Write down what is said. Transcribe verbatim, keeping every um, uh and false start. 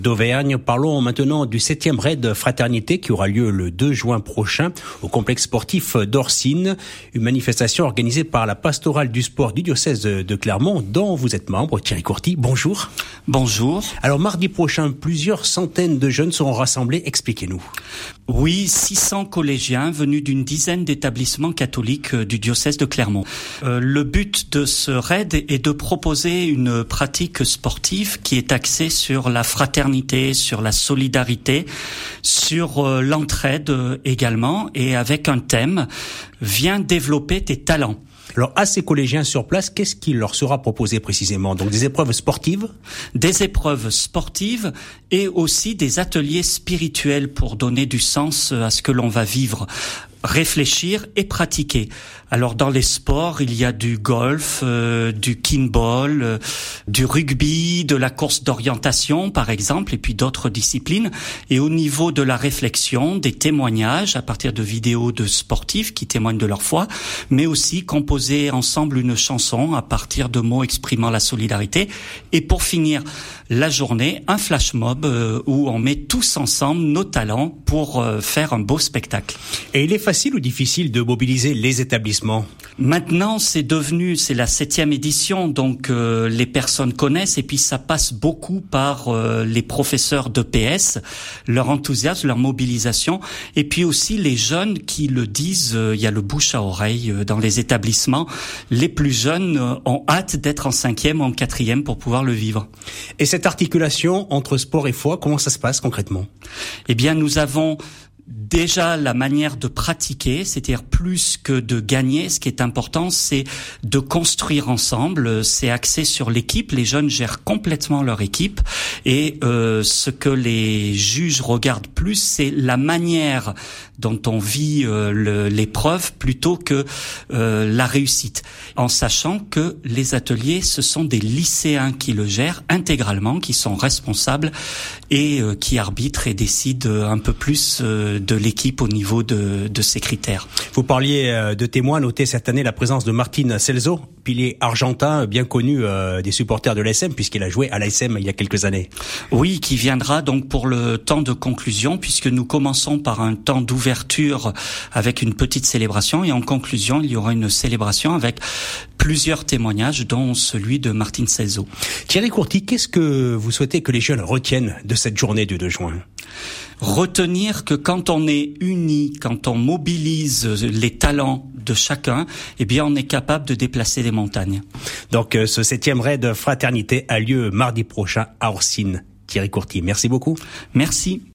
d'Auvergne. Parlons maintenant du septième raid Fraternité qui aura lieu le deux juin prochain au complexe sportif d'Orsine. Une manifestation organisée par la pastorale du sport du diocèse de Clermont dont vous êtes membre. Thierry Courty, bonjour. Bonjour. Alors mardi prochain, plusieurs centaines de jeunes seront rassemblés. Expliquez-nous. Oui, six cents collégiens venus d'une dizaine d'établissements catholiques du diocèse de Clermont. Euh, le but de ce raid est de proposer une pratique sportive qui est axée sur la fraternité, sur la solidarité, sur euh, l'entraide euh, également, et avec un thème « Viens développer tes talents ». Alors, à ces collégiens sur place, qu'est-ce qui leur sera proposé précisément? Donc, des épreuves sportives? Des épreuves sportives et aussi des ateliers spirituels pour donner du sens à ce que l'on va vivre. Réfléchir et pratiquer. Alors dans les sports, il y a du golf, euh, du kinball, euh, du rugby, de la course d'orientation par exemple, et puis d'autres disciplines. Et au niveau de la réflexion, des témoignages à partir de vidéos de sportifs qui témoignent de leur foi, mais aussi composer ensemble une chanson à partir de mots exprimant la solidarité. Et pour finir la journée, un flash mob euh, où on met tous ensemble nos talents pour euh, faire un beau spectacle. Et il est facile ou difficile de mobiliser les établissements? Maintenant, c'est devenu, c'est la septième édition, donc euh, les personnes connaissent, et puis ça passe beaucoup par euh, les professeurs d'E P S, leur enthousiasme, leur mobilisation, et puis aussi les jeunes qui le disent, euh, il y a le bouche à oreille euh, dans les établissements. Les plus jeunes euh, ont hâte d'être en cinquième ou en quatrième pour pouvoir le vivre. Et cette articulation entre sport et foi, comment ça se passe concrètement? Eh bien, nous avons déjà la manière de pratiquer, c'est-à-dire plus que de gagner, ce qui est important, c'est de construire ensemble, c'est axé sur l'équipe, les jeunes gèrent complètement leur équipe, et euh, ce que les juges regardent plus, c'est la manière dont on vit euh, le, l'épreuve plutôt que euh, la réussite, en sachant que les ateliers, ce sont des lycéens qui le gèrent intégralement, qui sont responsables et euh, qui arbitrent et décident un peu plus euh, de l'équipe au niveau de, de ces critères. Vous parliez de témoins, notez cette année la présence de Martin Celso, pilier argentin bien connu euh, des supporters de l'A S M puisqu'il a joué à l'A S M il y a quelques années. Oui, qui viendra donc pour le temps de conclusion, puisque nous commençons par un temps d'ouverture avec une petite célébration, et en conclusion il y aura une célébration avec plusieurs témoignages, dont celui de Martin Celso. Thierry Courty, qu'est-ce que vous souhaitez que les jeunes retiennent de cette journée du deux juin? Retenir que quand on est unis, quand on mobilise les talents de chacun, eh bien on est capable de déplacer des montagnes. Donc ce septième raid Fraternité a lieu mardi prochain à Orsine. Thierry Courty, merci beaucoup. Merci.